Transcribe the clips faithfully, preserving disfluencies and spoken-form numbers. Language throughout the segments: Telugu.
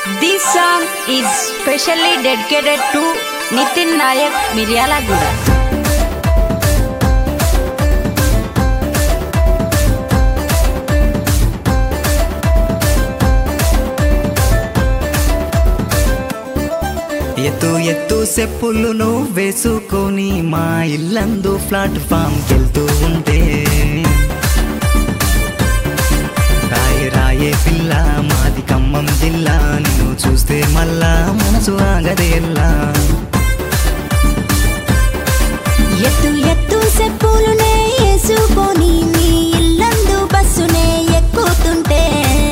This song is specially dedicated to Nitin Nayak, Miryalaguda. ఎత్తు ఎత్తు సెప్పులు నువ్వు వేసుకొని మా ఇల్లందు ప్లాట్ఫామ్ కెళ్తూ ఉంటే రాయే రాయే పిల్ల మాది ఖమ్మం జిల్లా నిన్ను చూస్తే మళ్ళా మనసు ఆగదేల్లా ఎత్తు ఎత్తు సెప్పులునే వేసుకొని మీ ఇల్లందు బస్సునే ఎక్కుతుంటే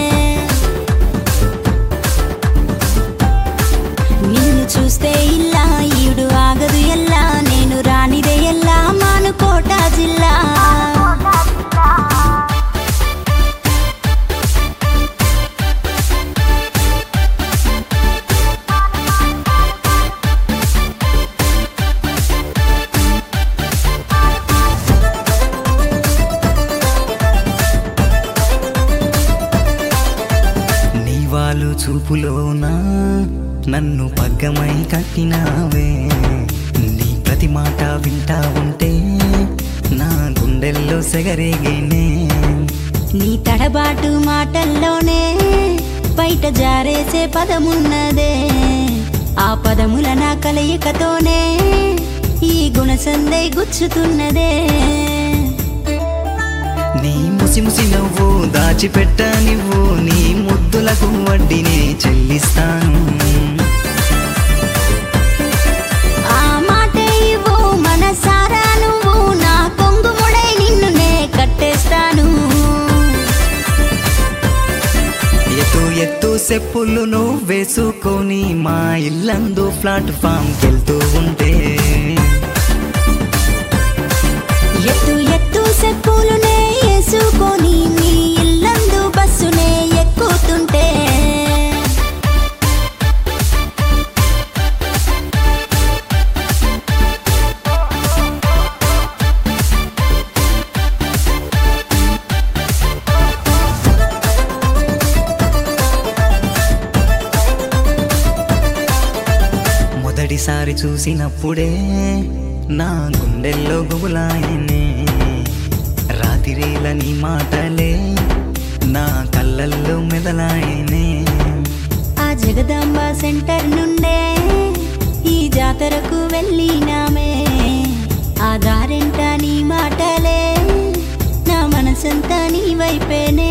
నిన్ను చూస్తే ఇల్లా ఈడు ఆగదు ఎల్లా నేను రానిదే ఎల్లా మానుకోట జిల్లా నీవాలు చూపులోనా నన్ను పగ్గమై కట్టినావే నీ ప్రతి మాట వింటా ఉంటే నా గుండెల్లో సెగరేగేనే నీ తడబాటు మాటల్లోనే బయట జారేసే పదమున్నదే ఆ పదముల నా కలయికతోనే ఈ గుణసందే గుచ్చుతున్నదే నీ ముసి ముసి నవ్వు దాచిపెట్ట నువ్వు నీ ముద్దులకు వడ్డీనే చెల్లిస్తాను ఆ మాటే ఇవ్వు మనసారా నువ్వు నా కొంగు ముడై నిన్ను నే కట్టేస్తాను ఎత్తు ఎత్తు సెప్పులు నువ్వు వేసుకొని మా ఇల్లందు ప్లాట్ఫామ్ కెళ్తూ ఉంటే ఎత్తు ఎత్తు సెప్పులునే వేసుకొని మీ ఇల్లందు బస్సునే ఎక్కుతుంటే మొదటిసారి చూసినప్పుడే నా గుండెల్లో గుబులాయనే రాతిరేల నీ మాటలే నా కళ్ళల్లో మెదలాయనే ఆ జగదాంబ సెంటర్ నుండే ఈ జాతరకు వెళ్ళినామే ఆ దారెంట నీ మాటలే నా మనసంతా నీ వైపేనే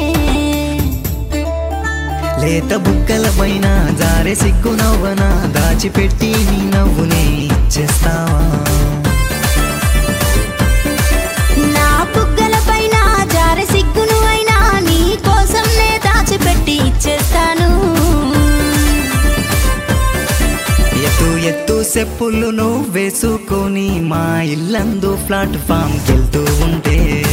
లేత బుగ్గల పైన జారే సిగ్గు నవ్వన దాచిపెట్టి నీ నవ్వునే ఇచ్చేస్తావా నా బుగ్గల పైన జారె సిగ్గును అయినా నీ కోసం నే దాచిపెట్టి ఇచ్చేస్తాను ఎత్తు ఎత్తు సెప్పులు నువ్వు వేసుకొని మా ఇల్లందు ప్లాట్ఫామ్ కెళ్తూ ఉంటే